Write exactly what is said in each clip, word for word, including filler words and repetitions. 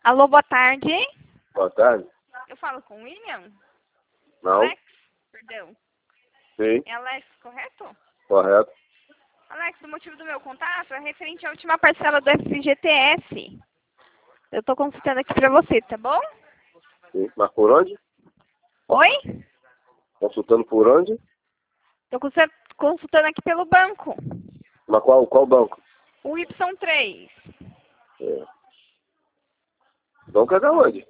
Alô, boa tarde. Boa tarde. Eu falo com o William? Não? Alex? Perdão. Sim, É Alex, correto? correto. Alex, o motivo do meu contato é referente à última parcela do F G T S. Eu tô consultando aqui pra você, tá bom? Sim. Mas por onde? Oi? Consultando por onde? Tô consul- consultando aqui pelo banco. Mas qual, qual banco? O Y três. É. Banco é da onde?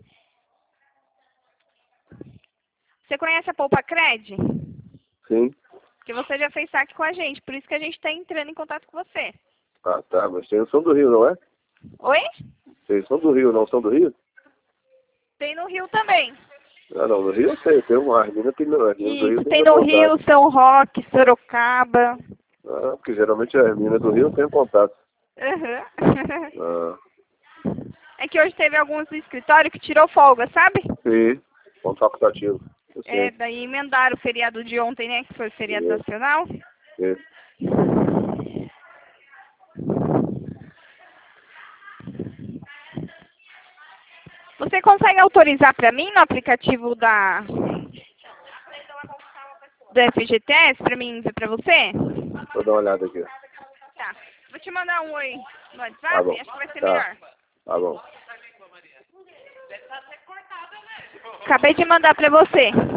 Você conhece a Poupa Cred? Sim. Porque você já fez saque com a gente, por isso que a gente tá entrando em contato com você. Ah, tá. Mas vocês são do Rio, não é? Oi? Vocês são do Rio, não são do Rio? Tem no Rio também. Ah, não. No Rio eu sei. Tem uma Armina que não. As minas do Rio Isso, tem tem minha no contato. Rio, São Roque, Sorocaba. Ah, porque geralmente as minas do Rio tem contato. Uhum. Ah, É que hoje teve alguns do escritório que tirou folga, sabe? sim. Ponto facultativo. Eu É, sei. daí emendaram o feriado de ontem, né? Que foi o feriado Sim. nacional. Sim. Você consegue autorizar pra mim no aplicativo da do F G T S pra mim enviar pra você? Vou dar uma olhada aqui. Tá. Vou te mandar um oi no WhatsApp, Tá bom. acho que vai ser Tá. melhor. Tá bom. Acabei de mandar pra você.